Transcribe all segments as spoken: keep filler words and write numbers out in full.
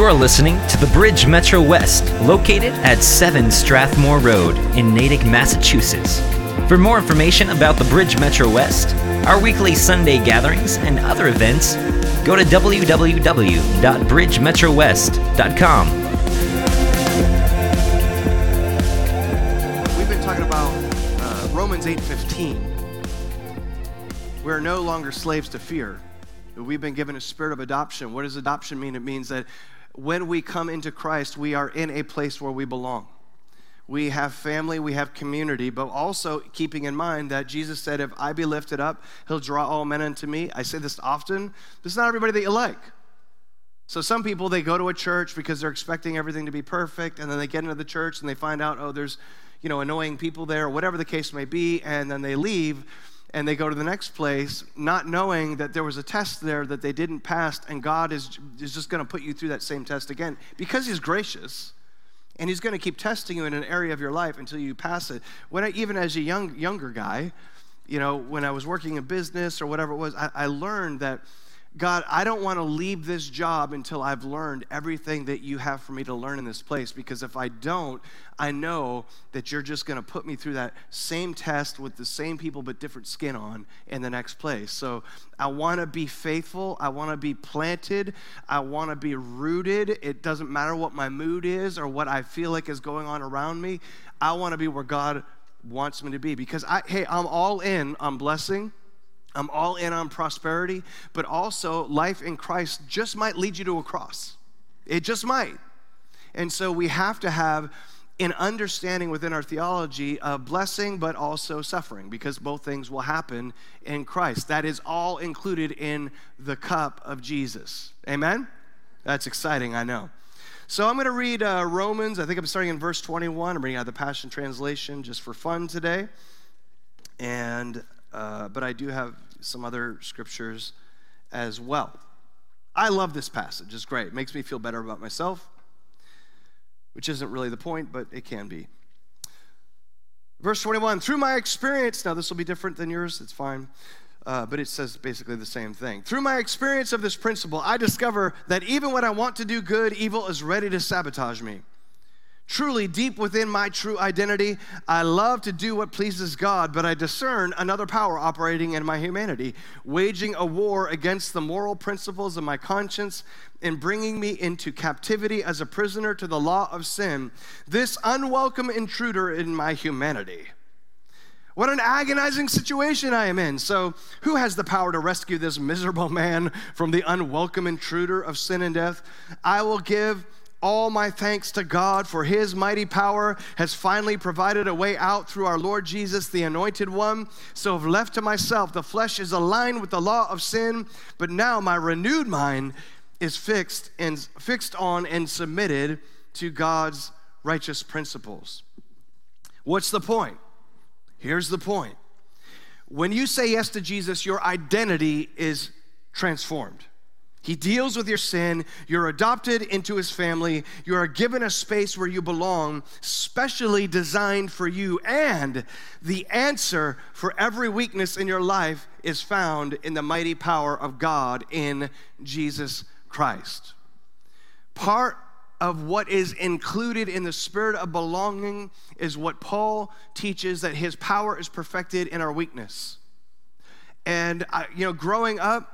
You're listening to the Bridge Metro West, located at seven Strathmore Road in Natick, Massachusetts. For more information about the Bridge Metro West, our weekly Sunday gatherings, and other events, go to w w w dot bridge metro west dot com. We've been talking about uh, Romans eight fifteen. We're no longer slaves to fear. We've been given a spirit of adoption. What does adoption mean? It means that when we come into Christ, we are in a place where we belong. We have family, we have community, but also keeping in mind that Jesus said, if I be lifted up, he'll draw all men unto me. I say this often, this is not everybody that you like. So some people, they go to a church because they're expecting everything to be perfect, and then they get into the church and they find out, oh, there's, you know, annoying people there, or whatever the case may be, and then they leave. And they go to the next place, not knowing that there was a test there that they didn't pass, and God is, is just going to put you through that same test again because he's gracious, and he's going to keep testing you in an area of your life until you pass it. When I, even as a young younger guy, you know, when I was working in business or whatever it was, I, I learned that, God, I don't want to leave this job until I've learned everything that you have for me to learn in this place, because if I don't, I know that you're just going to put me through that same test with the same people but different skin on in the next place. So I want to be faithful. I want to be planted. I want to be rooted. It doesn't matter what my mood is or what I feel like is going on around me. I want to be where God wants me to be, because, I, hey, I'm all in on blessing. I'm all in on prosperity, but also life in Christ just might lead you to a cross. It just might. And so we have to have an understanding within our theology of blessing, but also suffering, because both things will happen in Christ. That is all included in the cup of Jesus. Amen? That's exciting, I know. So I'm going to read uh, Romans. I think I'm starting in verse twenty-one. I'm reading out of the Passion Translation just for fun today. And uh, but I do have some other scriptures as well. I love this passage. It's great. It makes me feel better about myself, which isn't really the point, but it can be. Verse twenty-one, through my experience, now this will be different than yours, it's fine, uh, but it says basically the same thing. Through my experience of this principle, I discover that even when I want to do good, evil is ready to sabotage me. Truly, deep within my true identity, I love to do what pleases God, but I discern another power operating in my humanity, waging a war against the moral principles of my conscience and bringing me into captivity as a prisoner to the law of sin, this unwelcome intruder in my humanity. What an agonizing situation I am in. So who has the power to rescue this miserable man from the unwelcome intruder of sin and death? I will give all my thanks to God, for his mighty power has finally provided a way out through our Lord Jesus, the Anointed One. So if left to myself, the flesh is aligned with the law of sin, but now my renewed mind is fixed and fixed on and submitted to God's righteous principles. What's the point? Here's the point. When you say yes to Jesus, your identity is transformed. He deals with your sin. You're adopted into his family. You are given a space where you belong, specially designed for you. And the answer for every weakness in your life is found in the mighty power of God in Jesus Christ. Part of what is included in the spirit of belonging is what Paul teaches, that his power is perfected in our weakness. And, I, you know, growing up,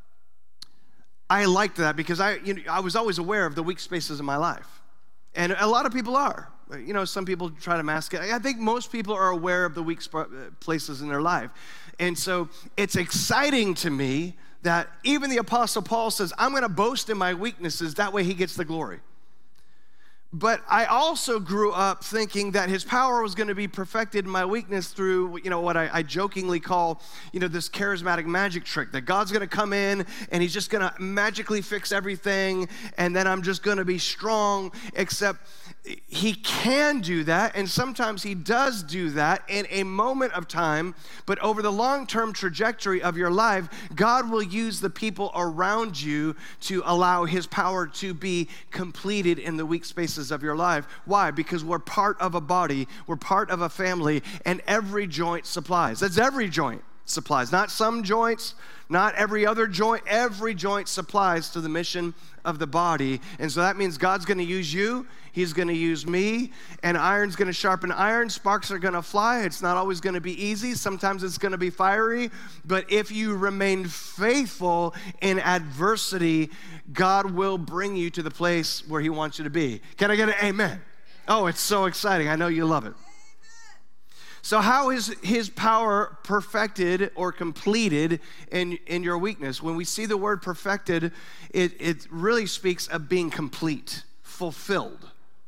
I liked that because I, you know, I was always aware of the weak spaces in my life. And a lot of people are. You know, some people try to mask it. I think most people are aware of the weak sp- places in their life. And so it's exciting to me that even the Apostle Paul says, I'm going to boast in my weaknesses. That way he gets the glory. But I also grew up thinking that his power was going to be perfected in my weakness through, you know, what I, I jokingly call, you know, this charismatic magic trick, that God's going to come in and he's just going to magically fix everything, and then I'm just going to be strong, except he can do that, and sometimes he does do that in a moment of time, but over the long-term trajectory of your life, God will use the people around you to allow his power to be completed in the weak spaces of your life. Why? Because we're part of a body, we're part of a family, and every joint supplies. That's every joint. supplies. Not some joints, not every other joint. Every joint supplies to the mission of the body. And so that means God's going to use you. He's going to use me. And iron's going to sharpen iron. Sparks are going to fly. It's not always going to be easy. Sometimes it's going to be fiery. But if you remain faithful in adversity, God will bring you to the place where he wants you to be. Can I get an amen? Oh, it's so exciting. I know you love it. So how is his power perfected or completed in, in your weakness? When we see the word perfected, it, it really speaks of being complete, fulfilled.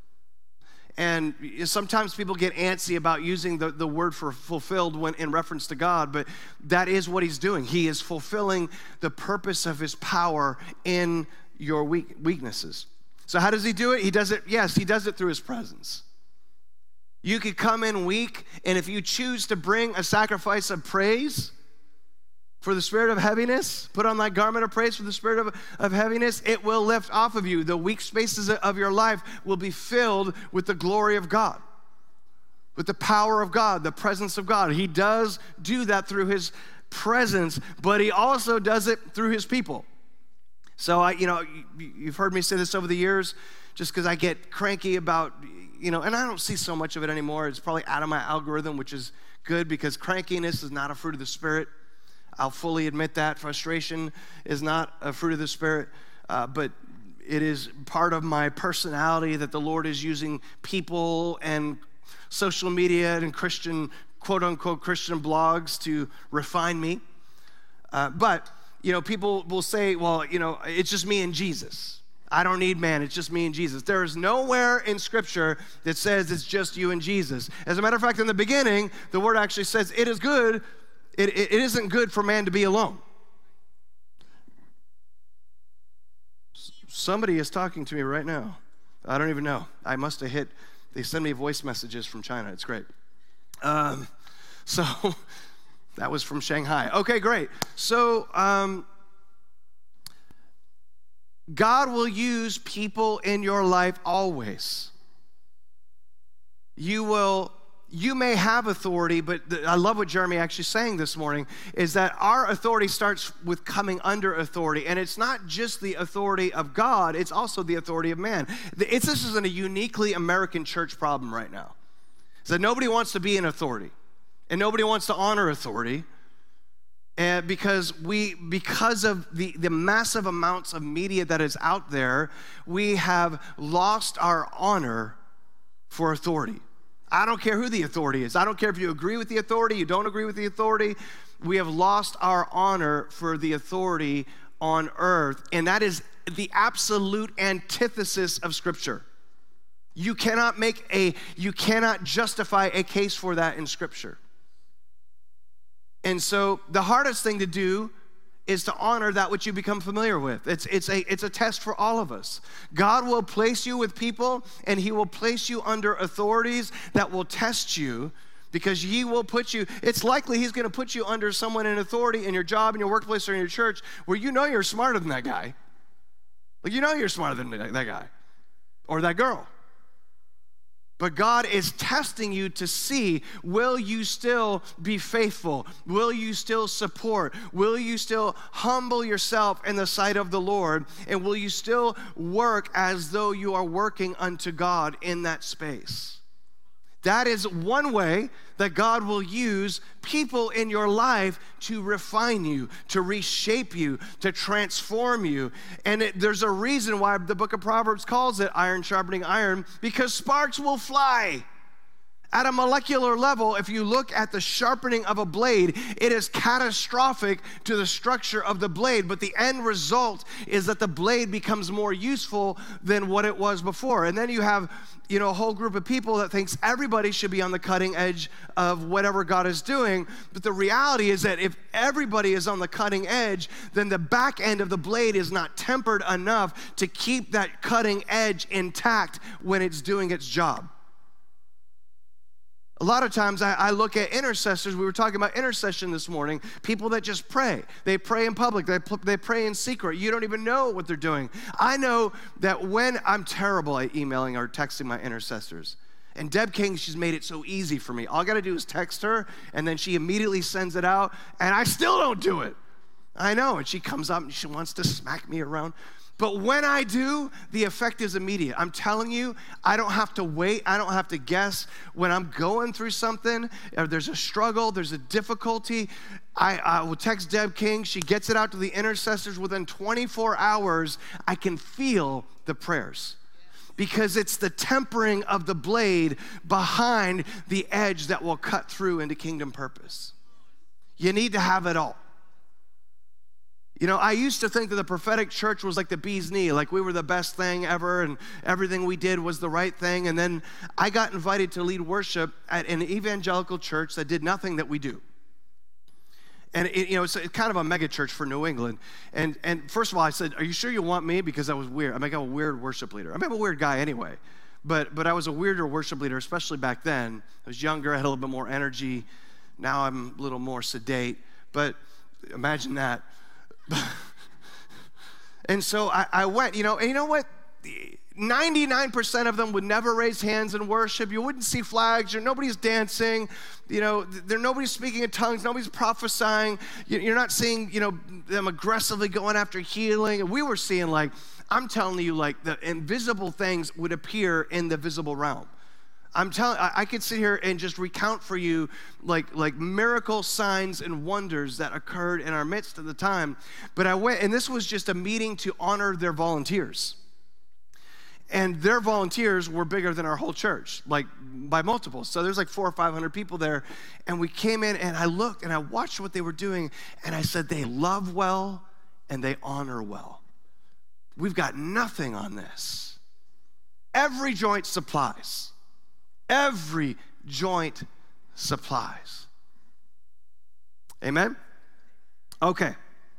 And sometimes people get antsy about using the, the word for fulfilled when in reference to God, but that is what he's doing. He is fulfilling the purpose of his power in your weak, weaknesses. So how does he do it? He does it, yes, he does it through his presence. You could come in weak, and if you choose to bring a sacrifice of praise for the spirit of heaviness, put on that garment of praise for the spirit of, of heaviness, it will lift off of you. The weak spaces of your life will be filled with the glory of God, with the power of God, the presence of God. He does do that through his presence, but he also does it through his people. So, I, you know, you've heard me say this over the years, just because I get cranky about, you know, and I don't see so much of it anymore. It's probably out of my algorithm, which is good because crankiness is not a fruit of the Spirit. I'll fully admit that. Frustration is not a fruit of the Spirit, uh, but it is part of my personality that the Lord is using people and social media and Christian, quote-unquote Christian blogs to refine me. Uh, but, you know, people will say, well, you know, it's just me and Jesus. I don't need man, it's just me and Jesus. There is nowhere in Scripture that says it's just you and Jesus. As a matter of fact, in the beginning, the word actually says it is good, it, it, it isn't good for man to be alone. Somebody is talking to me right now. I don't even know. I must have hit, they send me voice messages from China. It's great. Um, so that was from Shanghai. Okay, great. So um, God will use people in your life always. You will, you may have authority, but the, I love what Jeremy actually saying this morning, is that our authority starts with coming under authority. And it's not just the authority of God, it's also the authority of man. It's, this is a uniquely American church problem right now. Is that nobody wants to be in authority. And nobody wants to honor authority. And because we, because of the, the massive amounts of media that is out there, we have lost our honor for authority. I don't care who the authority is. I don't care if you agree with the authority, you don't agree with the authority. We have lost our honor for the authority on earth. And that is the absolute antithesis of Scripture. You cannot make a, you cannot justify a case for that in Scripture. And so the hardest thing to do is to honor that which you become familiar with. It's, it's, a, it's a test for all of us. God will place you with people, and he will place you under authorities that will test you, because he will put you, it's likely he's going to put you under someone in authority in your job, in your workplace, or in your church, where you know you're smarter than that guy. Like, you know you're smarter than that guy or that girl. But God is testing you to see, will you still be faithful? Will you still support? Will you still humble yourself in the sight of the Lord? And will you still work as though you are working unto God in that space? That is one way that God will use people in your life to refine you, to reshape you, to transform you. And it, there's a reason why the book of Proverbs calls it iron sharpening iron, because sparks will fly. At a molecular level, if you look at the sharpening of a blade, it is catastrophic to the structure of the blade, but the end result is that the blade becomes more useful than what it was before. And then you have, you know, a whole group of people that thinks everybody should be on the cutting edge of whatever God is doing, but the reality is that if everybody is on the cutting edge, then the back end of the blade is not tempered enough to keep that cutting edge intact when it's doing its job. A lot of times I, I look at intercessors. We were talking about intercession this morning. People that just pray. They pray in public. They, they pray in secret. You don't even know what they're doing. I know that when I'm terrible at emailing or texting my intercessors. And Deb King, she's made it so easy for me. All I gotta do is text her, and then she immediately sends it out, and I still don't do it. I know, and she comes up and she wants to smack me around. But when I do, the effect is immediate. I'm telling you, I don't have to wait. I don't have to guess. When I'm going through something, or there's a struggle, there's a difficulty, I, I will text Deb King. She gets it out to the intercessors. Within twenty-four hours, I can feel the prayers. Because it's the tempering of the blade behind the edge that will cut through into kingdom purpose. You need to have it all. You know, I used to think that the prophetic church was like the bee's knee, like we were the best thing ever and everything we did was the right thing. And then I got invited to lead worship at an evangelical church that did nothing that we do. And, it, you know, it's kind of a mega church for New England. And and first of all, I said, are you sure you want me? Because I was weird. I mean, I'm a weird worship leader. I mean, I'm a weird guy anyway. But, but I was a weirder worship leader, especially back then. I was younger. I had a little bit more energy. Now I'm a little more sedate. But imagine that. And so I, I went, you know, and you know what? ninety-nine percent of them would never raise hands in worship. You wouldn't see flags. Or nobody's dancing. You know, there nobody's speaking in tongues. Nobody's prophesying. You're not seeing, you know, them aggressively going after healing. And we were seeing, like, I'm telling you, like, the invisible things would appear in the visible realm. I'm telling, I, I could sit here and just recount for you like, like miracle signs and wonders that occurred in our midst at the time. But I went, and this was just a meeting to honor their volunteers. And their volunteers were bigger than our whole church, like by multiples. So there's like four or five hundred people there. And we came in and I looked and I watched what they were doing. And I said, they love well and they honor well. We've got nothing on this. Every joint supplies. Every joint supplies. Amen? Okay.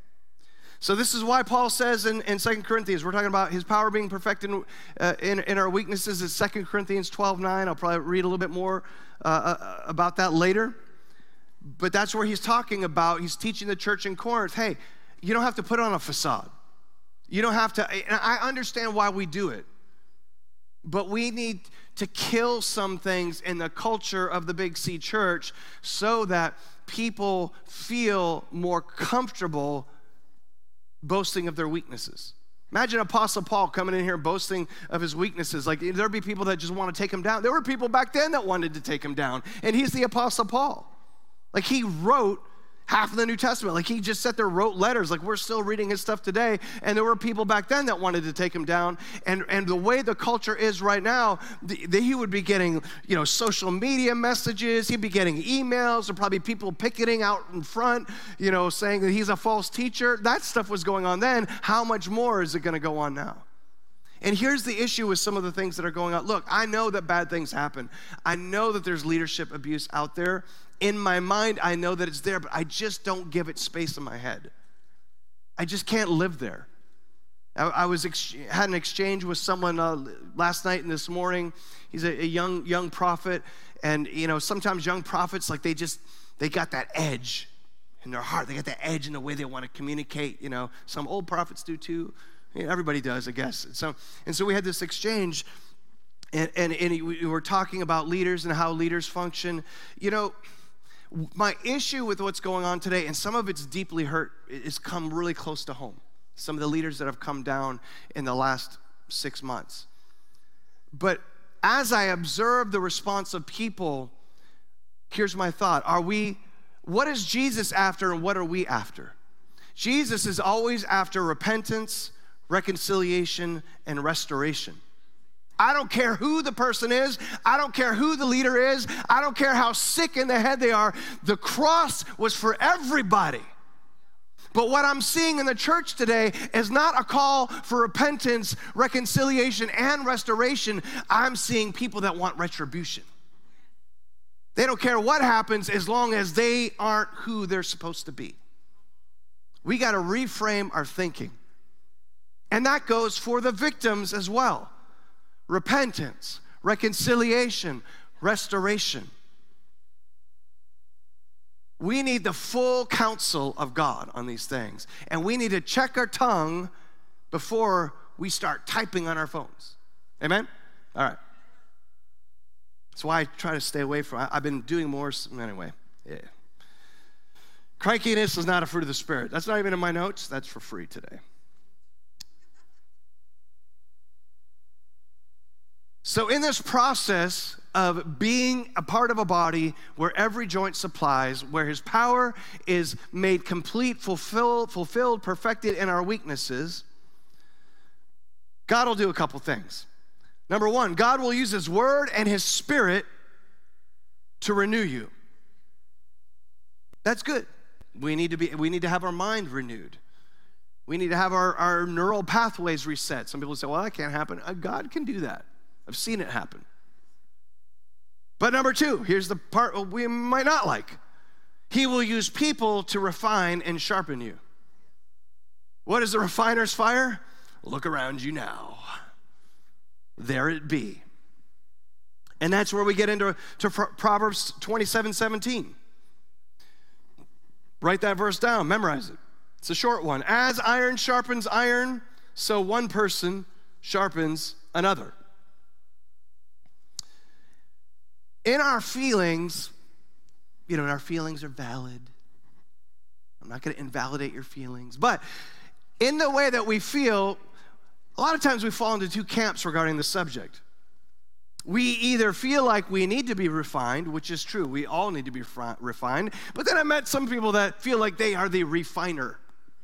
So this is why Paul says in, in Second Corinthians, we're talking about his power being perfected in, uh, in, in our weaknesses. It's Second Corinthians twelve nine. I'll probably read a little bit more uh, uh, about that later. But that's where he's talking about, he's teaching the church in Corinth, hey, you don't have to put on a facade. You don't have to, and I understand why we do it. But we need to kill some things in the culture of the Big C church so that people feel more comfortable boasting of their weaknesses. Imagine Apostle Paul coming in here boasting of his weaknesses. Like, there'd be people that just want to take him down. There were people back then that wanted to take him down, and he's the Apostle Paul. Like, he wrote half of the New Testament. Like, he just sat there, wrote letters. Like, we're still reading his stuff today. And there were people back then that wanted to take him down. And, and the way the culture is right now, the, the, he would be getting, you know, social media messages. He'd be getting emails. Or probably people picketing out in front, you know, saying that he's a false teacher. That stuff was going on then. How much more is it going to go on now? And here's the issue with some of the things that are going on. Look, I know that bad things happen. I know that there's leadership abuse out there. In my mind, I know that it's there, but I just don't give it space in my head. I just can't live there. I, I was ex- had an exchange with someone uh, last night and this morning. He's a, a young young prophet, and you know sometimes young prophets, like they just they got that edge in their heart. They got that edge in the way they want to communicate. You know, some old prophets do too. You know, everybody does, I guess. And so and so we had this exchange, and and, and he, we were talking about leaders and how leaders function. You know. My issue with what's going on today, and some of it's deeply hurt, is come really close to home. Some of the leaders that have come down in the last six months. But as I observe the response of people, here's my thought. Are we, what is Jesus after and what are we after? Jesus is always after repentance, reconciliation, and restoration. I don't care who the person is. I don't care who the leader is. I don't care how sick in the head they are. The cross was for everybody. But what I'm seeing in the church today is not a call for repentance, reconciliation, and restoration. I'm seeing people that want retribution. They don't care what happens as long as they aren't who they're supposed to be. We got to reframe our thinking. And that goes for the victims as well. Repentance, reconciliation, restoration. We need the full counsel of God on these things. And we need to check our tongue before we start typing on our phones. Amen? All right. That's why I try to stay away from it. I've been doing more, anyway, yeah. Crankiness is not a fruit of the Spirit. That's not even in my notes. That's for free today. So in this process of being a part of a body where every joint supplies, where his power is made complete, fulfilled, fulfilled, perfected in our weaknesses, God will do a couple things. Number one, God will use his word and his Spirit to renew you. That's good. We need to be, we need to have our mind renewed. We need to have our, our neural pathways reset. Some people say, well, that can't happen. Uh, God can do that. I've seen it happen. But number two, here's the part we might not like. He will use people to refine and sharpen you. What is the refiner's fire? Look around you now. There it be. And that's where we get into to Proverbs twenty-seven seventeen. Write that verse down, memorize it. It's a short one. As iron sharpens iron, so one person sharpens another. In our feelings, you know, our feelings are valid. I'm not going to invalidate your feelings. But in the way that we feel, a lot of times we fall into two camps regarding the subject. We either feel like we need to be refined, which is true. We all need to be refined. But then I met some people that feel like they are the refiner.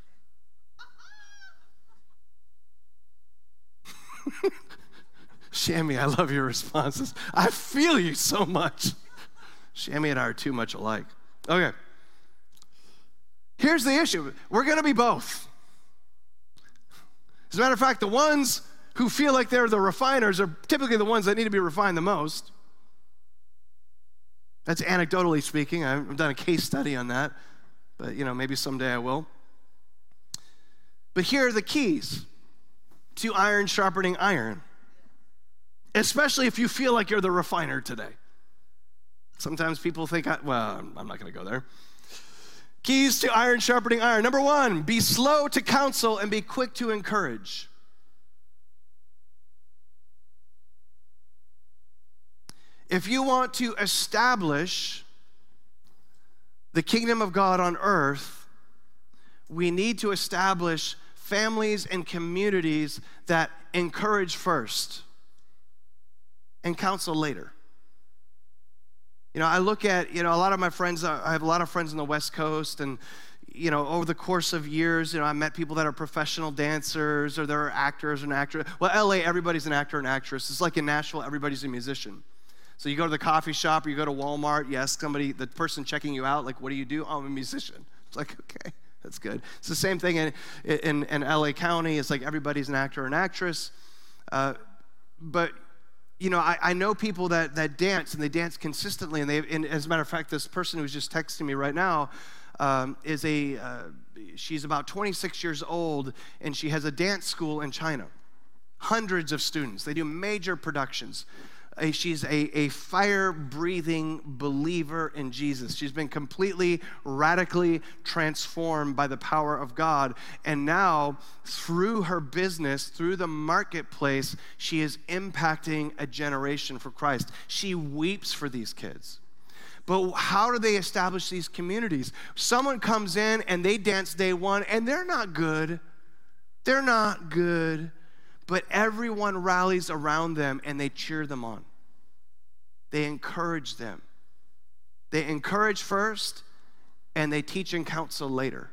Shammy, I love your responses. I feel you so much. Shammy and I are too much alike. Okay. Here's the issue. We're going to be both. As a matter of fact, the ones who feel like they're the refiners are typically the ones that need to be refined the most. That's anecdotally speaking. I've done a case study on that, but you know, maybe someday I will. But here are the keys to iron sharpening iron, especially if you feel like you're the refiner today. Sometimes people think, well, I'm not going to go there. Keys to iron sharpening iron. Number one, be slow to counsel and be quick to encourage. If you want to establish the kingdom of God on earth, we need to establish families and communities that encourage first and counsel later. You know, I look at, you know, a lot of my friends, I have a lot of friends on the West Coast, and, you know, over the course of years, you know, I met people that are professional dancers or they're actors and actors. Well, L A, everybody's an actor and actress. It's like in Nashville, everybody's a musician. So you go to the coffee shop or you go to Walmart, you ask somebody, the person checking you out, like, what do you do? Oh, I'm a musician. It's like, okay, that's good. It's the same thing in, in, in L A County. It's like everybody's an actor or an actress. Uh, but, you know, I, I know people that, that dance, and they dance consistently. And, they, and as a matter of fact, this person who's just texting me right now um, is a, uh, she's about twenty-six years old, and she has a dance school in China. Hundreds of students. They do major productions. She's a, a fire-breathing believer in Jesus. She's been completely, radically transformed by the power of God. And now, through her business, through the marketplace, she is impacting a generation for Christ. She weeps for these kids. But how do they establish these communities? Someone comes in and they dance day one, and they're not good. They're not good. But everyone rallies around them and they cheer them on. They encourage them. They encourage first and they teach and counsel later.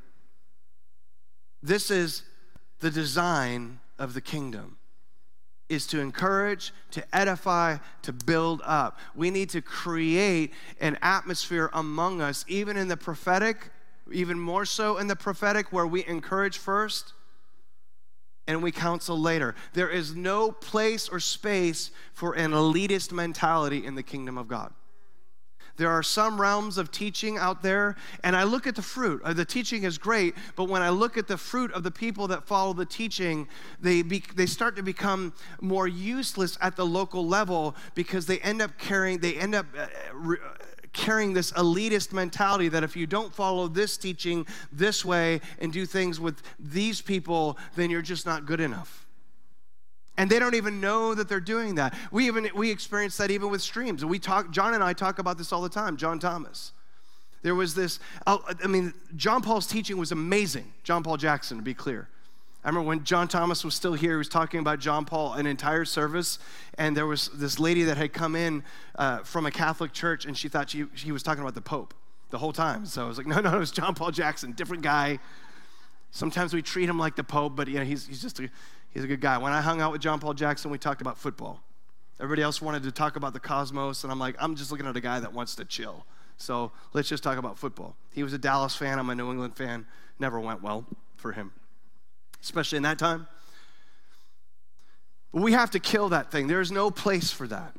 This is the design of the kingdom, is to encourage, to edify, to build up. We need to create an atmosphere among us, even in the prophetic, even more so in the prophetic, where we encourage first and we counsel later. There is no place or space for an elitist mentality in the kingdom of God. There are some realms of teaching out there, and I look at the fruit. The teaching is great, but when I look at the fruit of the people that follow the teaching, they be, they start to become more useless at the local level because they end up carrying, they end up uh, re, carrying this elitist mentality that if you don't follow this teaching this way and do things with these people, then you're just not good enough. And they don't even know that they're doing that. We even we experience that even with streams. And we talk, John and I talk about this all the time, John Thomas. There was this, I mean, John Paul's teaching was amazing. John Paul Jackson, to be clear. I remember when John Thomas was still here, he was talking about John Paul an entire service, and there was this lady that had come in uh, from a Catholic church, and she thought she, he was talking about the Pope the whole time. So I was like, no, no, it was John Paul Jackson, different guy. Sometimes we treat him like the Pope, but you know, he's, he's just a, he's a good guy. When I hung out with John Paul Jackson, we talked about football. Everybody else wanted to talk about the cosmos, and I'm like, I'm just looking at a guy that wants to chill. So let's just talk about football. He was a Dallas fan, I'm a New England fan. Never went well for him, especially in that time. But we have to kill that thing. There is no place for that.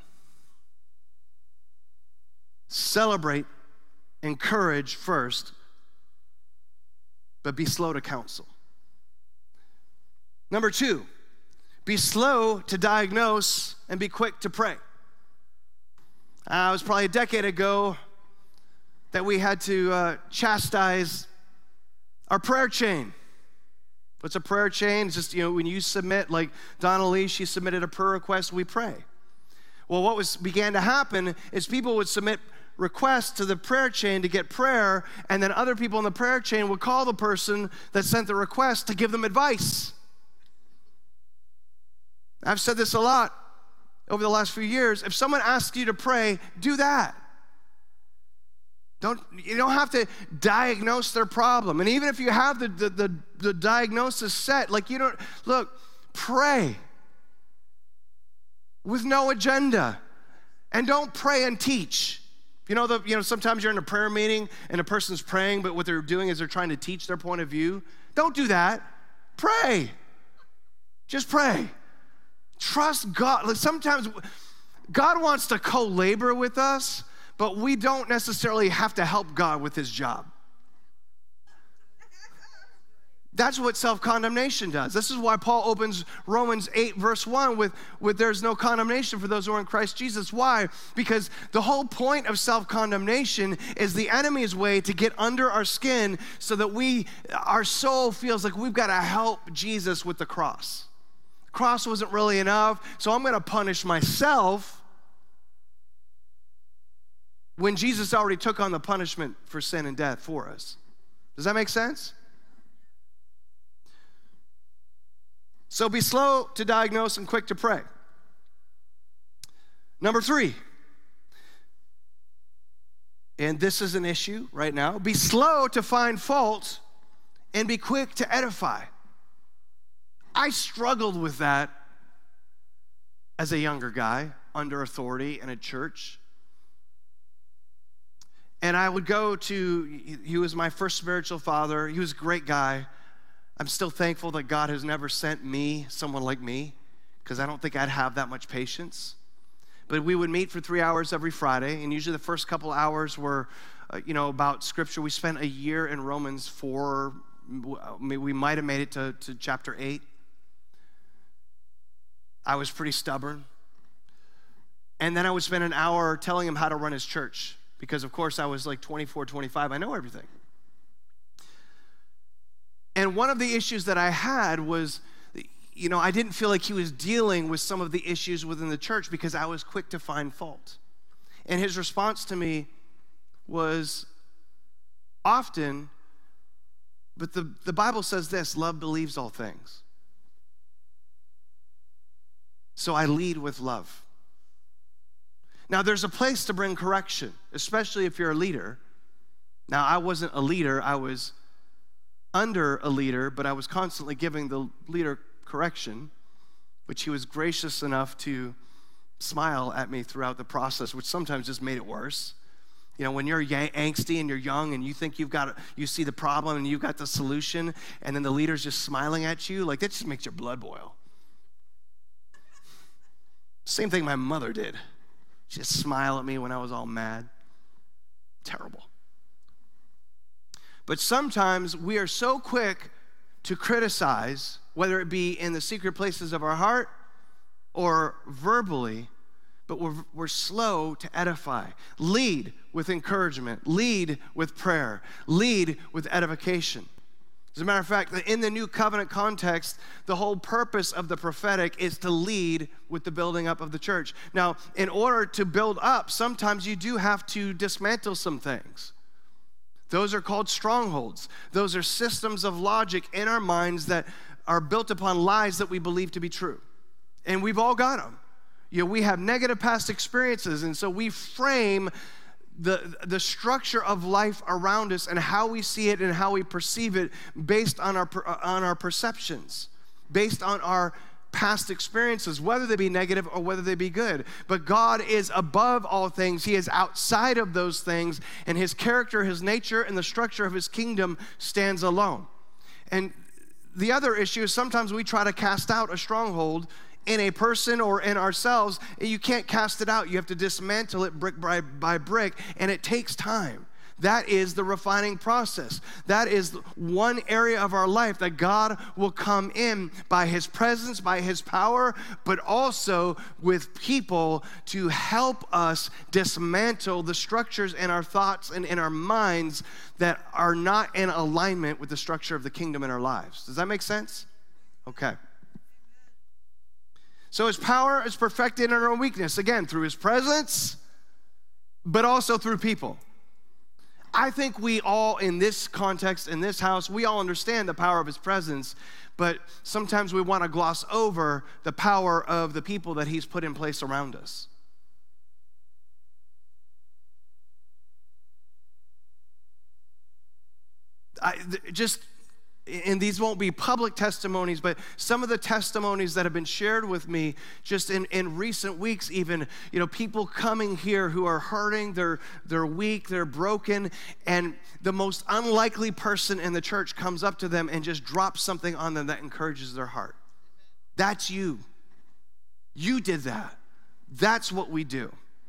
Celebrate, encourage first, but be slow to counsel. Number two, be slow to diagnose and be quick to pray. Uh, it was probably a decade ago that we had to uh, chastise our prayer chain. What's a prayer chain? It's just, you know, when you submit, like Donna Lee, she submitted a prayer request, we pray. Well, what was began to happen is people would submit requests to the prayer chain to get prayer, and then other people in the prayer chain would call the person that sent the request to give them advice. I've said this a lot over the last few years. If someone asks you to pray, do that. Don't, you don't have to diagnose their problem. And even if you have the, the, the, the diagnosis set, like you don't, look, pray with no agenda. And don't pray and teach. You know, the, you know, sometimes you're in a prayer meeting and a person's praying, but what they're doing is they're trying to teach their point of view. Don't do that. Pray. Just pray. Trust God. Like sometimes God wants to co-labor with us, but we don't necessarily have to help God with his job. That's what self-condemnation does. This is why Paul opens Romans eight, verse one with, with there's no condemnation for those who are in Christ Jesus. Why? Because the whole point of self-condemnation is the enemy's way to get under our skin so that we, our soul feels like we've got to help Jesus with the cross. The cross wasn't really enough, so I'm going to punish myself when Jesus already took on the punishment for sin and death for us. Does that make sense? So be slow to diagnose and quick to pray. Number three, and this is an issue right now, be slow to find fault and be quick to edify. I struggled with that as a younger guy under authority in a church. And I would go to, he was my first spiritual father. He was a great guy. I'm still thankful that God has never sent me, someone like me, because I don't think I'd have that much patience. But we would meet for three hours every Friday, and usually the first couple hours were, uh, you know, about Scripture. We spent a year in Romans four. We might have made it to, to chapter eight. I was pretty stubborn. And then I would spend an hour telling him how to run his church, because, of course, I was like twenty-four, twenty-five. I know everything. And one of the issues that I had was, you know, I didn't feel like he was dealing with some of the issues within the church because I was quick to find fault. And his response to me was often, but the, the Bible says this, love believes all things. So I lead with love. Now, there's a place to bring correction, especially if you're a leader. Now, I wasn't a leader. I was under a leader, but I was constantly giving the leader correction, which he was gracious enough to smile at me throughout the process, which sometimes just made it worse. You know, when you're angsty and you're young and you think you've got, you see the problem and you've got the solution, and then the leader's just smiling at you, like that just makes your blood boil. Same thing my mother did. She just smiled at me when I was all mad. Terrible. But sometimes we are so quick to criticize, whether it be in the secret places of our heart or verbally, but we're, we're slow to edify. Lead with encouragement. Lead with prayer. Lead with edification. As a matter of fact, in the new covenant context, the whole purpose of the prophetic is to lead with the building up of the church. Now, in order to build up, sometimes you do have to dismantle some things. Those are called strongholds. Those are systems of logic in our minds that are built upon lies that we believe to be true. And we've all got them. You know, we have negative past experiences, and so we frame the, the structure of life around us and how we see it and how we perceive it based on our, on our perceptions, based on our past experiences, whether they be negative or whether they be good. But God is above all things. He is outside of those things, and his character, his nature, and the structure of his kingdom stands alone. And the other issue is sometimes we try to cast out a stronghold in a person or in ourselves, and you can't cast it out. You have to dismantle it brick by, by brick, and it takes time. That is the refining process. That is one area of our life that God will come in by his presence, by his power, but also with people to help us dismantle the structures in our thoughts and in our minds that are not in alignment with the structure of the kingdom in our lives. Does that make sense? Okay. So his power is perfected in our weakness, again, through his presence, but also through people. I think we all, in this context, in this house, we all understand the power of his presence, but sometimes we want to gloss over the power of the people that he's put in place around us. I, just... And these won't be public testimonies, but some of the testimonies that have been shared with me just in, in recent weeks even, you know, people coming here who are hurting, they're, they're weak, they're broken, and the most unlikely person in the church comes up to them and just drops something on them that encourages their heart. That's you. You did that. That's what we do.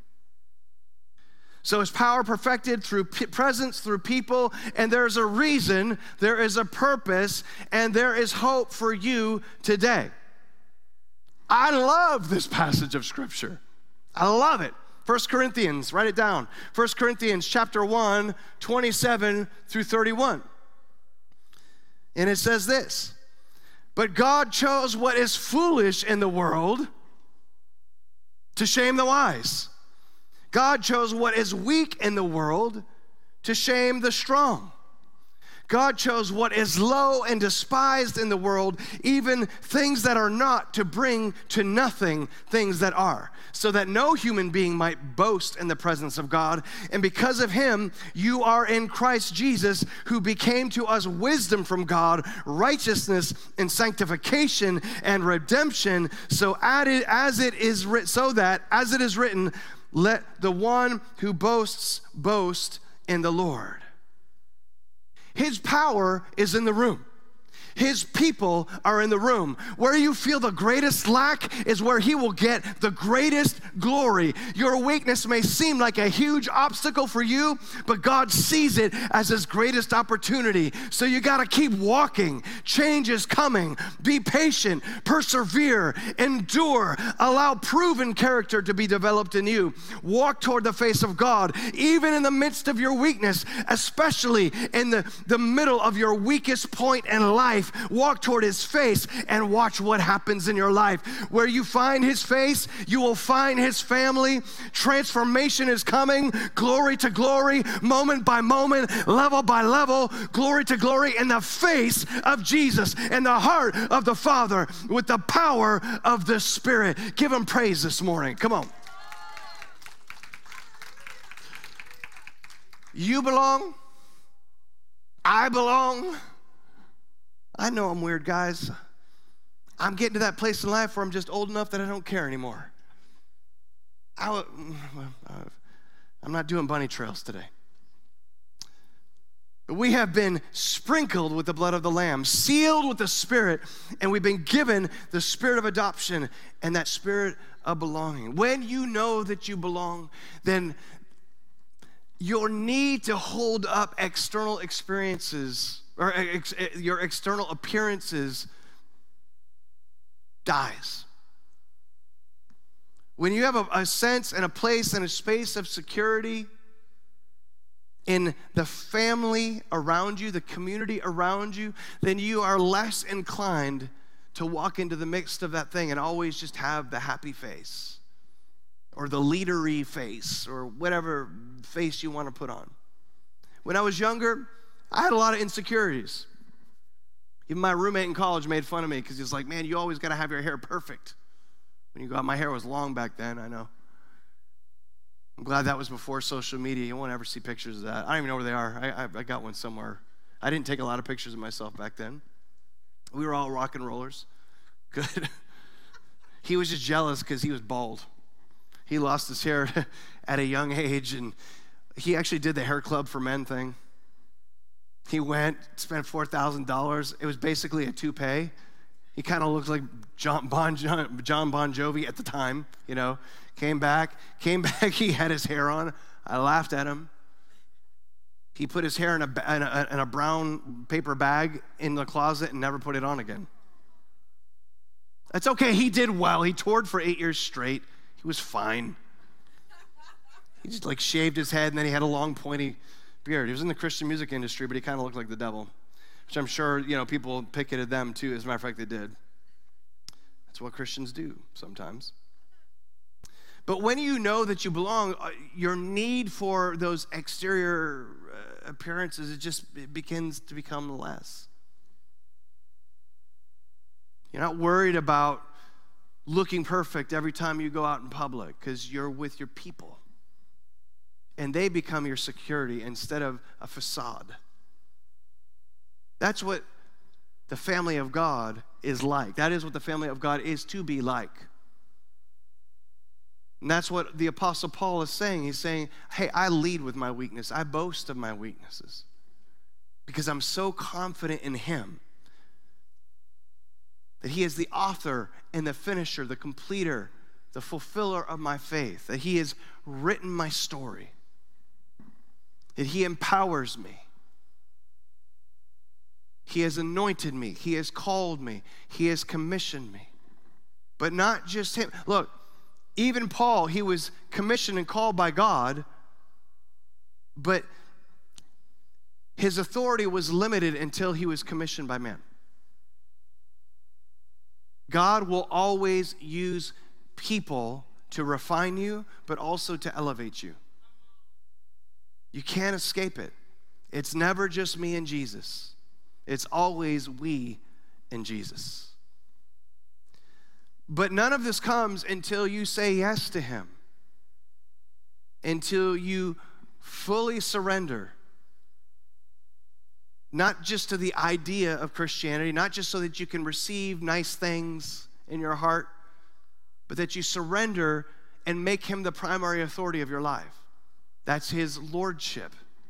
So his power perfected through p- presence, through people, and there's a reason, there is a purpose, and there is hope for you today. I love this passage of Scripture. I love it. First Corinthians, write it down. First Corinthians chapter one, twenty-seven through thirty-one. And it says this, "But God chose what is foolish in the world to shame the wise. God chose what is weak in the world to shame the strong. God chose what is low and despised in the world, even things that are not, to bring to nothing things that are, so that no human being might boast in the presence of God. And because of him, you are in Christ Jesus, who became to us wisdom from God, righteousness and sanctification and redemption, so added as it is writ- so that as it is written, let the one who boasts boast in the Lord." His power is in the room. His people are in the room. Where you feel the greatest lack is where he will get the greatest glory. Your weakness may seem like a huge obstacle for you, but God sees it as his greatest opportunity. So you got to keep walking. Change is coming. Be patient, persevere, endure. Allow proven character to be developed in you. Walk toward the face of God, even in the midst of your weakness, especially in the, the middle of your weakest point in life. Walk toward his face and watch what happens in your life. Where you find his face, you will find his family. Transformation is coming, glory to glory, moment by moment, level by level, glory to glory in the face of Jesus, in the heart of the Father, with the power of the Spirit. Give him praise this morning. Come on. You belong. I belong. I know I'm weird, guys. I'm getting to that place in life where I'm just old enough that I don't care anymore. I, I'm not doing bunny trails today. We have been sprinkled with the blood of the Lamb, sealed with the Spirit, and we've been given the spirit of adoption and that spirit of belonging. When you know that you belong, then your need to hold up external experiences or ex- your external appearances dies. When you have a, a sense and a place and a space of security in the family around you, the community around you, then you are less inclined to walk into the midst of that thing and always just have the happy face or the leadery face or whatever face you want to put on. When I was younger, I had a lot of insecurities. Even my roommate in college made fun of me because he was like, man, you always got to have your hair perfect. When you go out, my hair was long back then, I know. I'm glad that was before social media. You won't ever see pictures of that. I don't even know where they are. I, I, I got one somewhere. I didn't take a lot of pictures of myself back then. We were all rock and rollers. Good. He was just jealous because he was bald. He lost his hair at a young age, and he actually did the hair club for men thing. He went, spent four thousand dollars. It was basically a toupee. He kind of looked like John Bon, John Bon Jovi at the time, you know. Came back, came back, he had his hair on. I laughed at him. He put his hair in a, in a, in a brown paper bag in the closet and never put it on again. That's okay, he did well. He toured for eight years straight. He was fine. He just like shaved his head and then he had a long pointy beard. He was in the Christian music industry, but he kind of looked like the devil, which I'm sure, you know, people picketed them too. As a matter of fact, they did. That's what Christians do sometimes. But when you know that you belong, your need for those exterior appearances, it just it begins to become less. You're not worried about looking perfect every time you go out in public because you're with your people. And they become your security instead of a facade. That's what the family of God is like. That is what the family of God is to be like. And that's what the Apostle Paul is saying. He's saying, hey, I lead with my weakness. I boast of my weaknesses because I'm so confident in him that he is the author and the finisher, the completer, the fulfiller of my faith, that he has written my story, that he empowers me. He has anointed me. He has called me. He has commissioned me. But not just him. Look, even Paul, he was commissioned and called by God, but his authority was limited until he was commissioned by man. God will always use people to refine you, but also to elevate you. You can't escape it. It's never just me and Jesus. It's always we and Jesus. But none of this comes until you say yes to him, until you fully surrender, not just to the idea of Christianity, not just so that you can receive nice things in your heart, but that you surrender and make him the primary authority of your life. That's his lordship.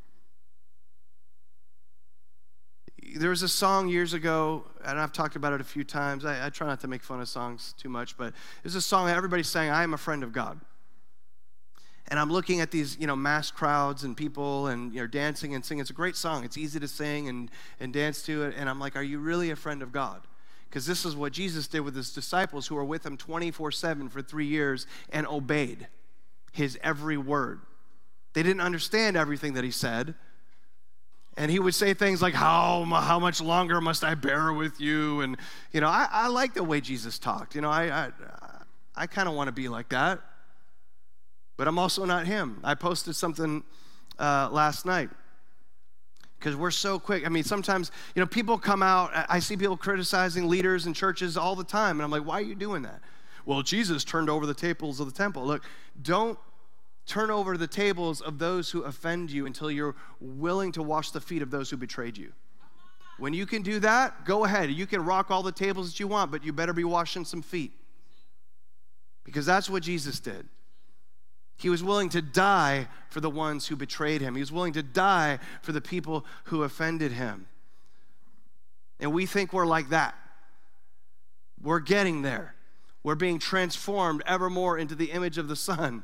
There was a song years ago, and I've talked about it a few times. I, I try not to make fun of songs too much, but there's a song that everybody's saying, I am a friend of God. And I'm looking at these, you know, mass crowds and people and, you know, dancing and singing. It's a great song. It's easy to sing and, and dance to it. And I'm like, are you really a friend of God? Because this is what Jesus did with his disciples who were with him twenty-four seven for three years and obeyed his every word. They didn't understand everything that he said. And he would say things like, how, how much longer must I bear with you? And, you know, I, I like the way Jesus talked. You know, I, I, I kind of want to be like that. But I'm also not him. I posted something uh, last night because we're so quick. I mean, sometimes, you know, people come out. I see people criticizing leaders in churches all the time. And I'm like, why are you doing that? Well, Jesus turned over the tables of the temple. Look, don't turn over the tables of those who offend you until you're willing to wash the feet of those who betrayed you. When you can do that, go ahead. You can rock all the tables that you want, but you better be washing some feet. Because that's what Jesus did. He was willing to die for the ones who betrayed him. He was willing to die for the people who offended him. And we think we're like that. We're getting there. We're being transformed ever more into the image of the Son.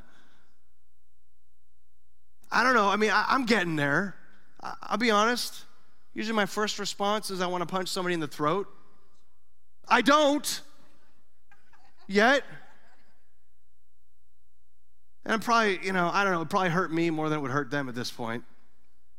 I don't know. I mean, I, I'm getting there. I, I'll be honest. Usually my first response is I want to punch somebody in the throat. I don't yet. And I'm probably, you know, I don't know, it probably hurt me more than it would hurt them at this point.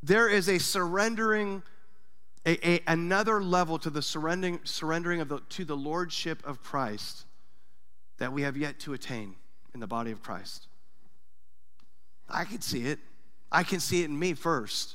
There is a surrendering, a, a, another level to the surrendering, surrendering of the, to the lordship of Christ that we have yet to attain in the body of Christ. I can see it. I can see it in me first.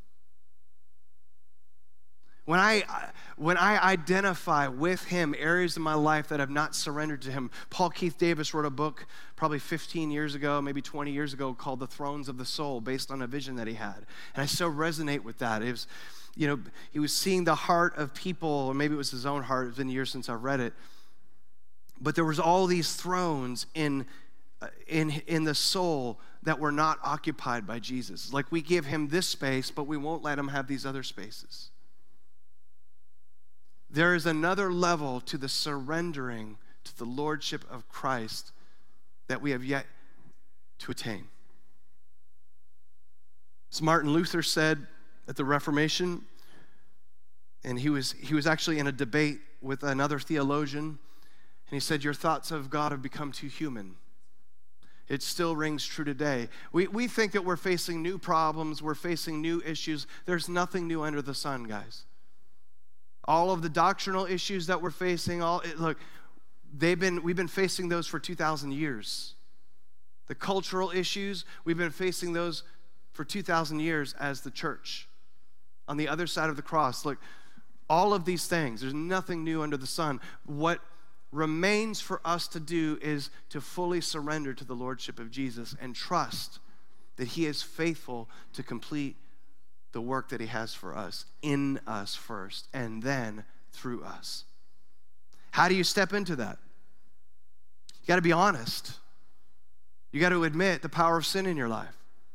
When I, when I identify with him areas of my life that have not surrendered to him, Paul Keith Davis wrote a book probably fifteen years ago, maybe twenty years ago, called The Thrones of the Soul, based on a vision that he had. And I so resonate with that. It was, you know, he was seeing the heart of people, or maybe it was his own heart. It's been years since I've read it. But there was all these thrones in, in, in the soul that were not occupied by Jesus. Like, we give him this space, but we won't let him have these other spaces. There is another level to the surrendering to the lordship of Christ that we have yet to attain. As Martin Luther said at the Reformation, and he was, he was actually in a debate with another theologian, and he said, your thoughts of God have become too human. It still rings true today. We, we think that we're facing new problems, we're facing new issues. There's nothing new under the sun, guys. All of the doctrinal issues that we're facing, all it, look, they've been we've been facing those for two thousand years. The cultural issues, we've been facing those for two thousand years as the church. On the other side of the cross, look, all of these things, there's nothing new under the sun. What remains for us to do is to fully surrender to the lordship of Jesus and trust that he is faithful to complete the work that he has for us, in us first, and then through us. How do you step into that? You got to be honest. You got to admit the power of sin in your life.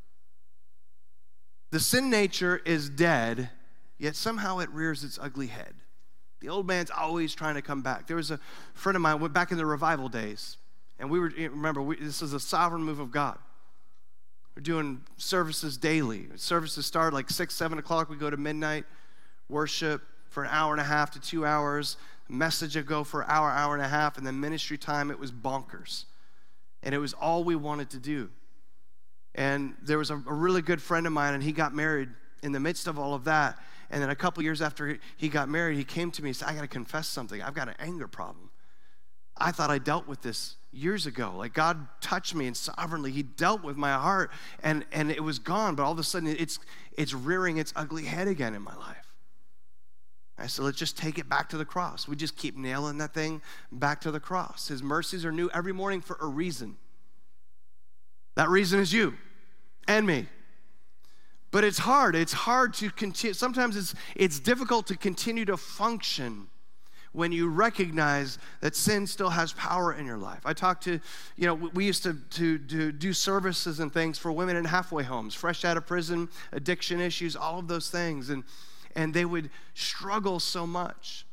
The sin nature is dead, yet somehow it rears its ugly head. The old man's always trying to come back. There was a friend of mine, went back in the revival days, and we were, remember, we, this is a sovereign move of God. We're doing services daily. Services start like six, seven o'clock. We go to midnight, worship for an hour and a half to two hours. Message would go for an hour, hour and a half, and then ministry time, it was bonkers. And it was all we wanted to do. And there was a, a really good friend of mine, and he got married in the midst of all of that. And then a couple years after he got married, he came to me and said, I got to confess something. I've got an anger problem. I thought I dealt with this years ago. Like, God touched me, and sovereignly he dealt with my heart, and, and it was gone, but all of a sudden it's it's rearing its ugly head again in my life. I said, let's just take it back to the cross. We just keep nailing that thing back to the cross. His mercies are new every morning for a reason. That reason is you and me. But it's hard. It's hard to continue. Sometimes it's it's difficult to continue to function when you recognize that sin still has power in your life. I talked to, you know, we used to, to, to do services and things for women in halfway homes, fresh out of prison, addiction issues, all of those things. And, and they would struggle so much.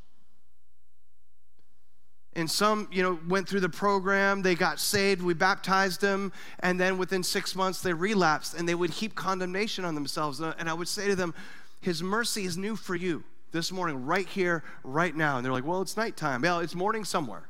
And some, you know, went through the program, they got saved, we baptized them, and then within six months they relapsed, and they would heap condemnation on themselves. And I would say to them, his mercy is new for you this morning, right here, right now. And they're like, well, it's nighttime. Well, it's morning somewhere.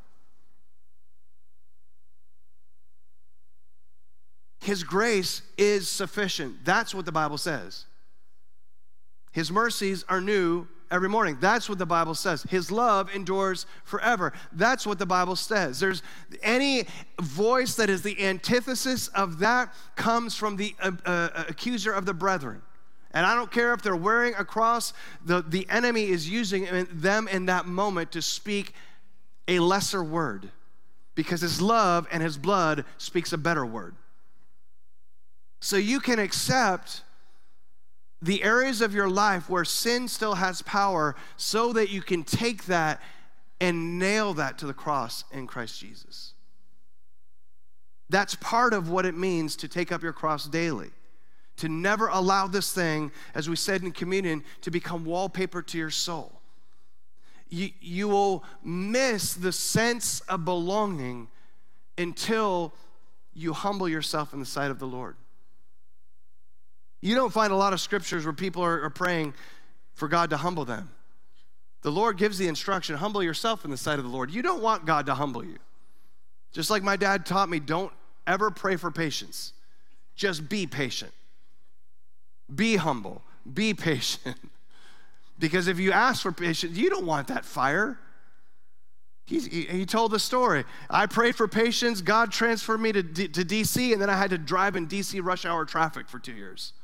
His grace is sufficient. That's what the Bible says. His mercies are new every morning. That's what the Bible says. His love endures forever. That's what the Bible says. There's any voice that is the antithesis of that comes from the uh, uh, accuser of the brethren. And I don't care if they're wearing a cross, the, the enemy is using them in that moment to speak a lesser word, because his love and his blood speaks a better word. So you can accept the areas of your life where sin still has power, so that you can take that and nail that to the cross in Christ Jesus. That's part of what it means to take up your cross daily. To never allow this thing, as we said in communion, to become wallpaper to your soul. You, you will miss the sense of belonging until you humble yourself in the sight of the Lord. You don't find a lot of scriptures where people are, are praying for God to humble them. The Lord gives the instruction, humble yourself in the sight of the Lord. You don't want God to humble you. Just like my dad taught me, don't ever pray for patience. Just be patient. Be humble. be patient. Because if you ask for patience, you don't want that fire. He's, he, he told the story. I prayed for patience. God transferred me to, D, to D C, and then I had to drive in D C rush hour traffic for two years.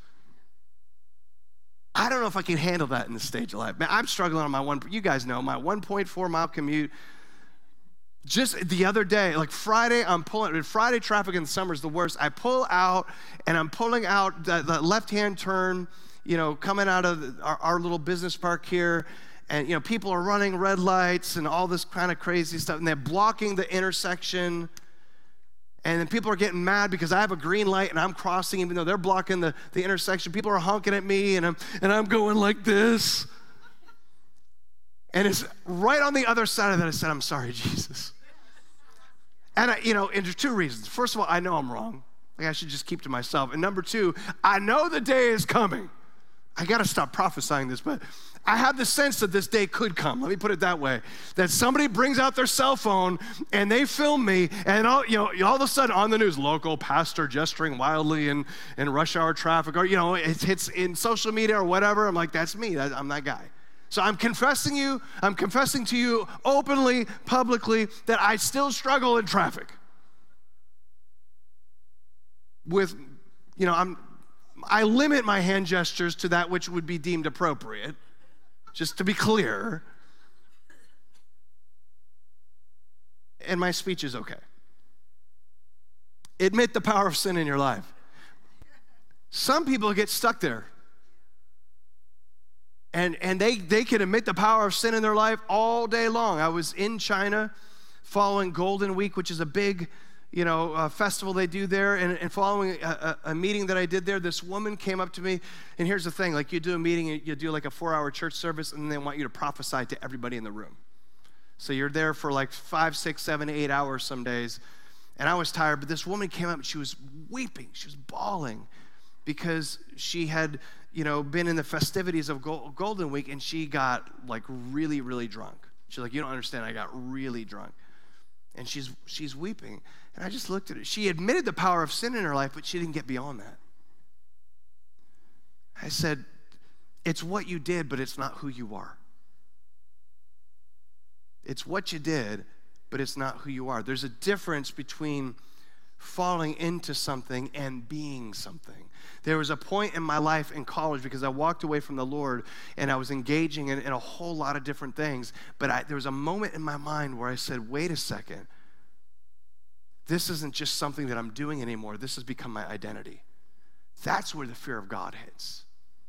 I don't know if I can handle that in this stage of life. Man, I'm struggling on my one, you guys know, my one point four mile commute. Just the other day, like Friday, I'm pulling, Friday traffic in the summer is the worst. I pull out, and I'm pulling out the, the left-hand turn, you know, coming out of the, our, our little business park here, and, you know, people are running red lights and all this kind of crazy stuff, and they're blocking the intersection, and then people are getting mad because I have a green light, and I'm crossing even though they're blocking the, the intersection. People are honking at me, and I'm, and I'm going like this. And it's right on the other side of that, I said, I'm sorry, Jesus. And, I, you know, and there's two reasons. First of all, I know I'm wrong. Like, I should just keep to myself. And number two, I know the day is coming. I got to stop prophesying this, but I have the sense that this day could come. Let me put it that way. That somebody brings out their cell phone and they film me, and all, you know, all of a sudden on the news, local pastor gesturing wildly in, in rush hour traffic, or, you know, it hits in social media or whatever. I'm like, that's me. That, I'm that guy. So I'm confessing you, I'm confessing to you openly, publicly, that I still struggle in traffic. With, you know, I'm, I limit my hand gestures to that which would be deemed appropriate, just to be clear. And my speech is okay. Admit the power of sin in your life. Some people get stuck there. And, and they, they can admit the power of sin in their life all day long. I was in China following Golden Week, which is a big, you know, uh, festival they do there. And, and following a, a, a meeting that I did there, this woman came up to me. And here's the thing, like you do a meeting, you do like a four-hour church service, and they want you to prophesy to everybody in the room. So you're there for like five, six, seven, eight hours some days. And I was tired, but this woman came up and she was weeping. She was bawling because she had, you know, been in the festivities of Golden Week, and she got like really, really drunk. She's like, you don't understand, I got really drunk. And she's she's weeping. And I just looked at her. She admitted the power of sin in her life, but she didn't get beyond that. I said, it's what you did, but it's not who you are. It's what you did, but it's not who you are. There's a difference between falling into something and being something. There was a point in my life in college because I walked away from the Lord and I was engaging in, in a whole lot of different things, but I, there was a moment in my mind where I said, wait a second, this isn't just something that I'm doing anymore. This has become my identity. That's where the fear of God hits.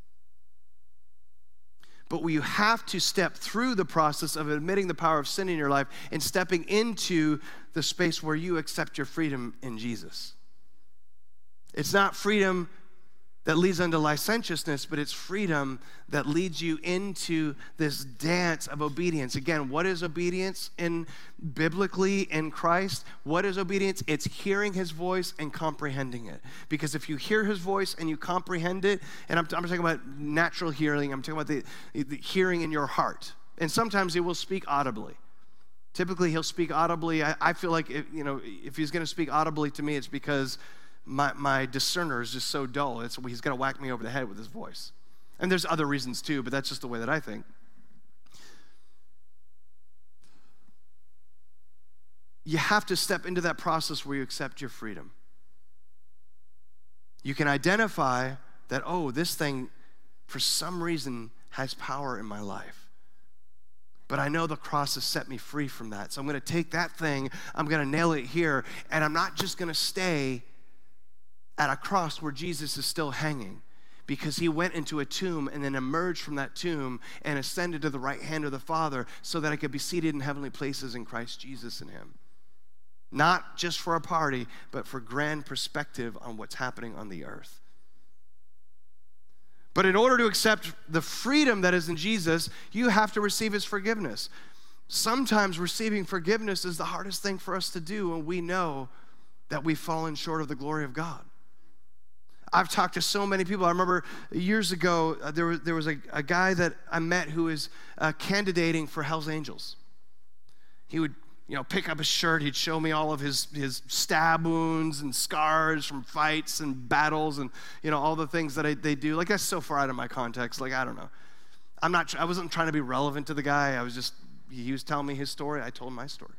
But you have to step through the process of admitting the power of sin in your life and stepping into the space where you accept your freedom in Jesus. It's not freedom that leads unto licentiousness, but it's freedom that leads you into this dance of obedience. Again, what is obedience in biblically in Christ? What is obedience? It's hearing his voice and comprehending it. Because if you hear his voice and you comprehend it, and I'm, I'm talking about natural hearing, I'm talking about the, the hearing in your heart. And sometimes he will speak audibly. Typically, he'll speak audibly. I, I feel like, if, you know, if he's going to speak audibly to me, it's because My, my discerner is just so dull. It's, he's going to whack me over the head with his voice. And there's other reasons too, but that's just the way that I think. You have to step into that process where you accept your freedom. You can identify that, oh, this thing for some reason has power in my life. But I know the cross has set me free from that. So I'm going to take that thing, I'm going to nail it here, and I'm not just going to stay at a cross where Jesus is still hanging, because he went into a tomb and then emerged from that tomb and ascended to the right hand of the Father so that I could be seated in heavenly places in Christ Jesus in him. Not just for a party, but for grand perspective on what's happening on the earth. But in order to accept the freedom that is in Jesus, you have to receive his forgiveness. Sometimes receiving forgiveness is the hardest thing for us to do when we know that we've fallen short of the glory of God. I've talked to so many people. I remember years ago, uh, there was, there was a, a guy that I met who was uh, candidating for Hell's Angels. He would you know, pick up his shirt. He'd show me all of his, his stab wounds and scars from fights and battles and, you know, all the things that I, they do. Like, that's so far out of my context. Like, I don't know. I'm not, I wasn't trying to be relevant to the guy. I was just, he was telling me his story. I told my story.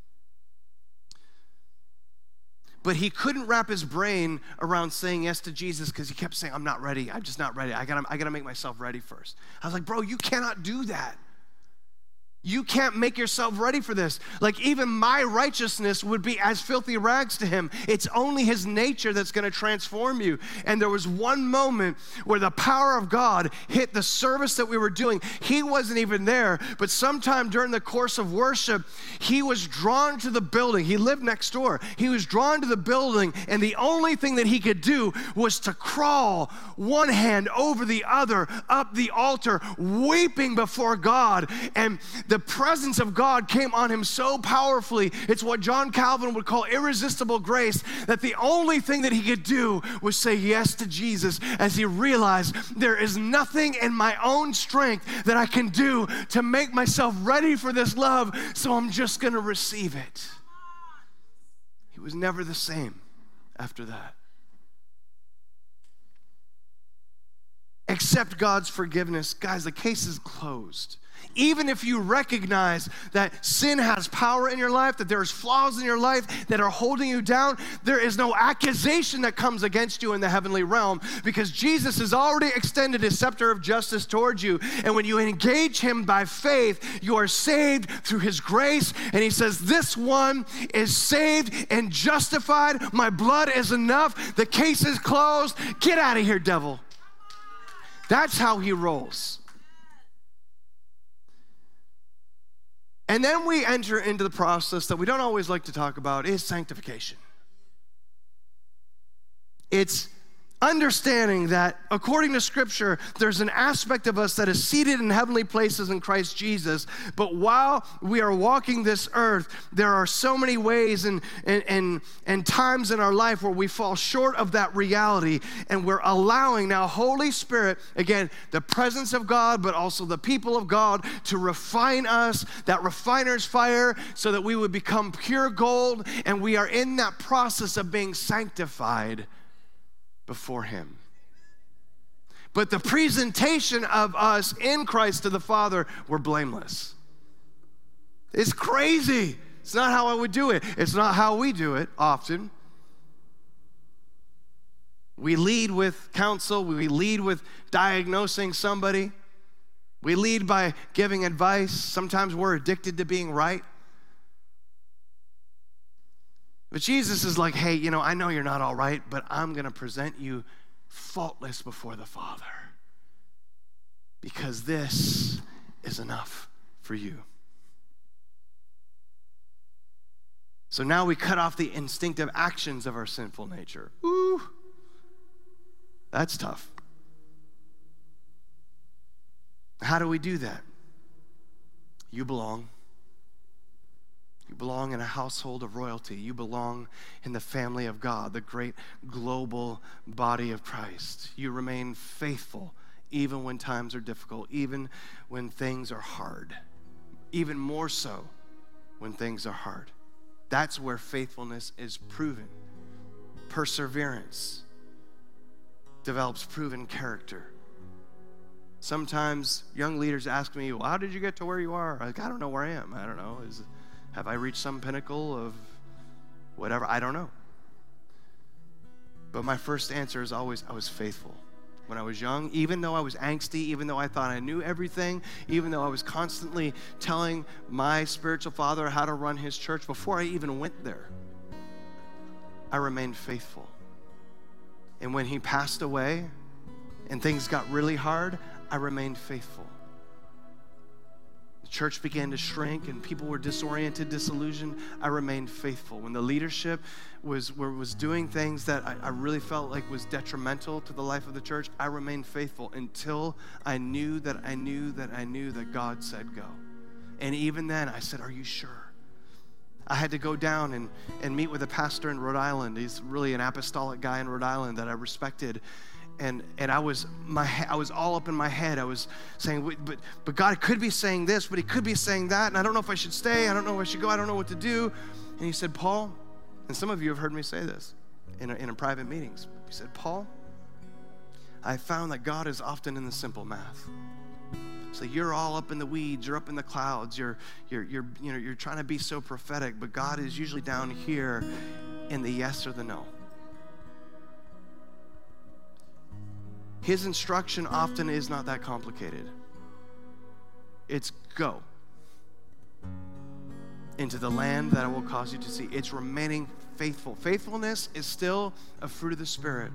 But he couldn't wrap his brain around saying yes to Jesus because he kept saying, I'm not ready. I'm just not ready. I gotta, I gotta make myself ready first. I was like, bro, you cannot do that. You can't make yourself ready for this. Like, even my righteousness would be as filthy rags to him. It's only his nature that's going to transform you. And there was one moment where the power of God hit the service that we were doing. He wasn't even there, but sometime during the course of worship, he was drawn to the building. He lived next door. He was drawn to the building, and the only thing that he could do was to crawl one hand over the other up the altar, weeping before God. And the presence of God came on him so powerfully. It's what John Calvin would call irresistible grace, that the only thing that he could do was say yes to Jesus as he realized there is nothing in my own strength that I can do to make myself ready for this love, so I'm just going to receive it. He was never the same after that. Accept God's forgiveness. Guys, the case is closed. Even if you recognize that sin has power in your life, that there's flaws in your life that are holding you down, there is no accusation that comes against you in the heavenly realm, because Jesus has already extended his scepter of justice towards you. And when you engage him by faith, you are saved through his grace. And he says, this one is saved and justified. My blood is enough. The case is closed. Get out of here, devil. That's how he rolls. And then we enter into the process that we don't always like to talk about, is sanctification. It's understanding that according to Scripture, there's an aspect of us that is seated in heavenly places in Christ Jesus. But while we are walking this earth, there are so many ways and, and, and, and times in our life where we fall short of that reality, and we're allowing now Holy Spirit, again, the presence of God, but also the people of God, to refine us, that refiner's fire, so that we would become pure gold, and we are in that process of being sanctified before him. But the presentation of us in Christ to the Father, we're blameless. It's crazy. It's not how I would do it. It's not how we do it often. We lead with counsel. We lead with diagnosing somebody. We lead by giving advice. Sometimes we're addicted to being right. But Jesus is like, hey, you know, I know you're not all right, but I'm going to present you faultless before the Father, because this is enough for you. So now we cut off the instinctive actions of our sinful nature. Ooh, that's tough. How do we do that? You belong. You belong in a household of royalty. You belong in the family of God, the great global body of Christ. You remain faithful even when times are difficult, even when things are hard, even more so when things are hard. That's where faithfulness is proven. Perseverance develops proven character. Sometimes young leaders ask me, well, how did you get to where you are? Like, I don't know where I am. I don't know. Is Have I reached some pinnacle of whatever? I don't know. But my first answer is always, I was faithful. When I was young, even though I was angsty, even though I thought I knew everything, even though I was constantly telling my spiritual father how to run his church, before I even went there, I remained faithful. And when he passed away and things got really hard, I remained faithful. Church began to shrink and people were disoriented, disillusioned. I remained faithful. When the leadership was, was doing things that I, I really felt like was detrimental to the life of the church, I remained faithful until I knew that I knew that I knew that God said go. And even then I said, are you sure? I had to go down and, and meet with a pastor in Rhode Island. He's really an apostolic guy in Rhode Island that I respected. And and I was my I was all up in my head. I was saying, but but God could be saying this, but he could be saying that, and I don't know if I should stay. I don't know if I should go. I don't know what to do. And he said, Paul, and some of you have heard me say this in a, in a private meetings. He said, Paul, I found that God is often in the simple math. So you're all up in the weeds, you're up in the clouds, you're you're you're you know you're trying to be so prophetic, but God is usually down here in the yes or the no. His instruction often is not that complicated. It's go into the land that I will cause you to see. It's remaining faithful. Faithfulness is still a fruit of the Spirit.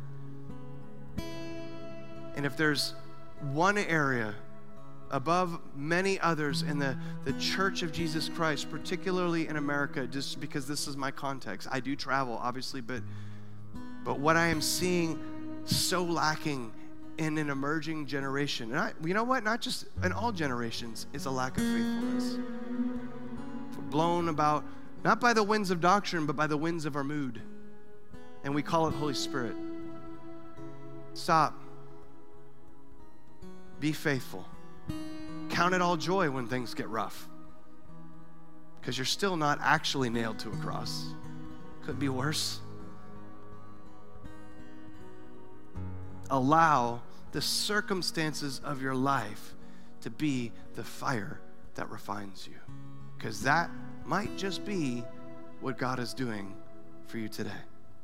And if there's one area above many others in the, the Church of Jesus Christ, particularly in America, just because this is my context. I do travel, obviously, but but what I am seeing so lacking in an emerging generation, and I, you know what, not just in all generations, is a lack of faithfulness. We're blown about, not by the winds of doctrine, but by the winds of our mood. And we call it Holy Spirit. Stop. Be faithful. Count it all joy when things get rough, because you're still not actually nailed to a cross. Could be worse. Allow the circumstances of your life to be the fire that refines you, because that might just be what God is doing for you today.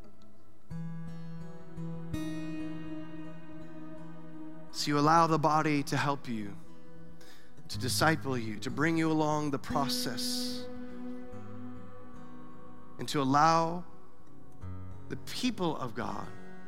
So you allow the body to help you, to disciple you, to bring you along the process, and to allow the people of God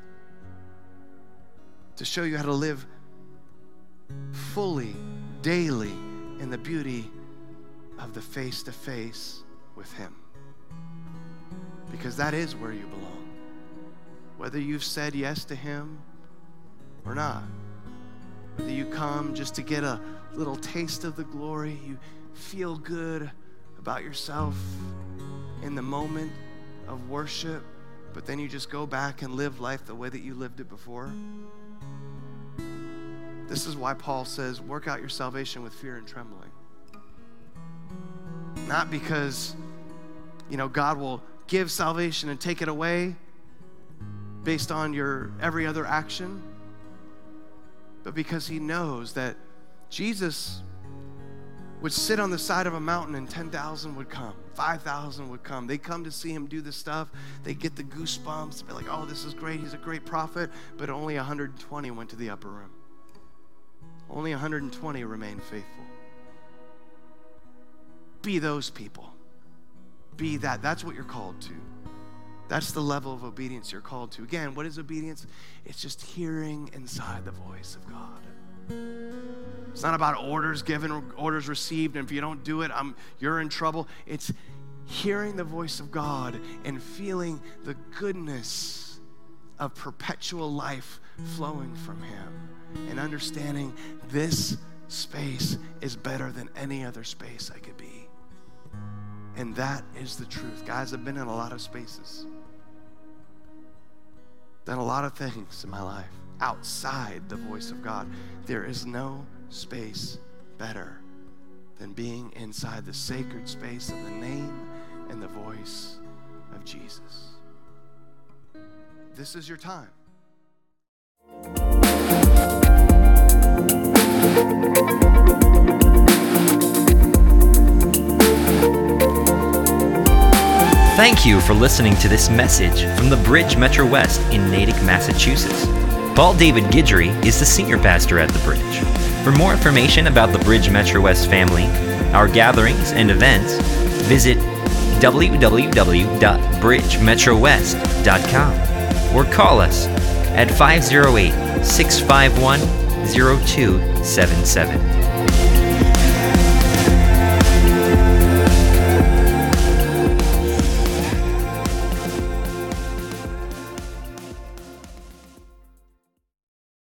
to show you how to live fully, daily, in the beauty of the face-to-face with Him. Because that is where you belong. Whether you've said yes to Him or not, whether you come just to get a little taste of the glory, you feel good about yourself in the moment of worship, but then you just go back and live life the way that you lived it before. This is why Paul says, work out your salvation with fear and trembling. Not because, you know, God will give salvation and take it away based on your every other action, but because He knows that Jesus would sit on the side of a mountain and ten thousand would come, five thousand would come. They come to see Him do this stuff. They get the goosebumps. They're like, oh, this is great. He's a great prophet. But only one hundred twenty went to the upper room. Only one hundred twenty remained faithful. Be those people. Be that. That's what you're called to. That's the level of obedience you're called to. Again, what is obedience? It's just hearing inside the voice of God. It's not about orders given or orders received, and if you don't do it, I'm, you're in trouble. It's hearing the voice of God and feeling the goodness of perpetual life flowing from Him, and understanding this space is better than any other space I could be. And that is the truth. Guys, I've been in a lot of spaces, done a lot of things in my life outside the voice of God. There is no space better than being inside the sacred space of the name and the voice of Jesus. This is your time. Thank you for listening to this message from the Bridge Metro West in Natick, Massachusetts. Paul David Guidry is the senior pastor at the Bridge. For more information about the Bridge Metro West family, our gatherings and events, visit w w w dot bridge metro west dot com or call us at five oh eight, six five one, oh two seven seven.